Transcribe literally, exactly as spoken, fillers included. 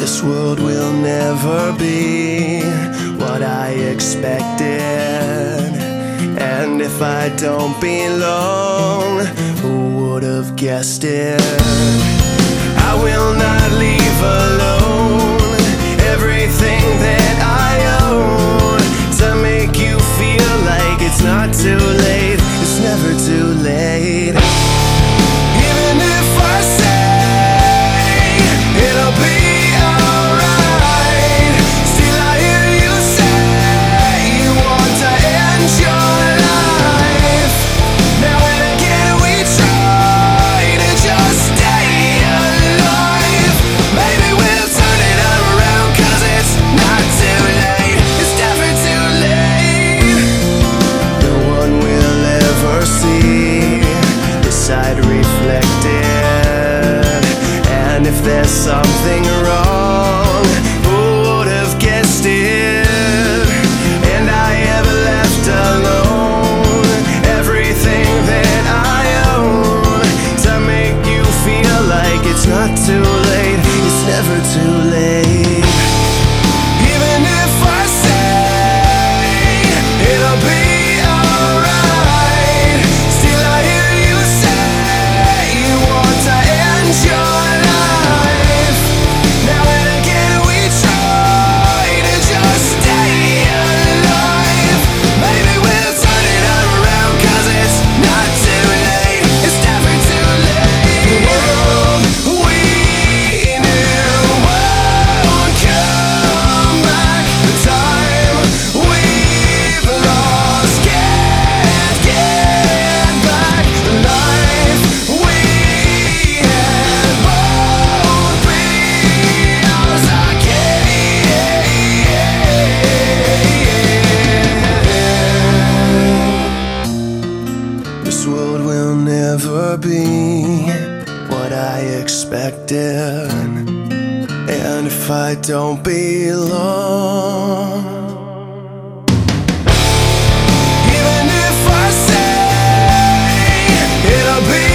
This world will never be what I expected, and if I don't belong, who would have guessed it? I will not leave alone everything that I own to make you feel like it's not too late. It's never too late. Even if I say it'll be alright, still I hear you say you want to end your life. Now and again we try to just stay alive. Maybe we'll turn it around, cause it's not too late. It's never too late. No one will ever see this side reflected, and if there's something wrong, who would have guessed it? And I have left alone everything that I own to make you feel like it's not too late. It's never too late. Even if I say it'll be alright, still I hear you say you want to end your life. Now and again we try to just stay alive. Maybe we'll turn it around, cause it's not too late. It's never too late. The world we knew won't come back. The time we've lost can't get back. The life we had won't be ours again. This world will never be what I expected, and if I don't belong, even if I say it'll be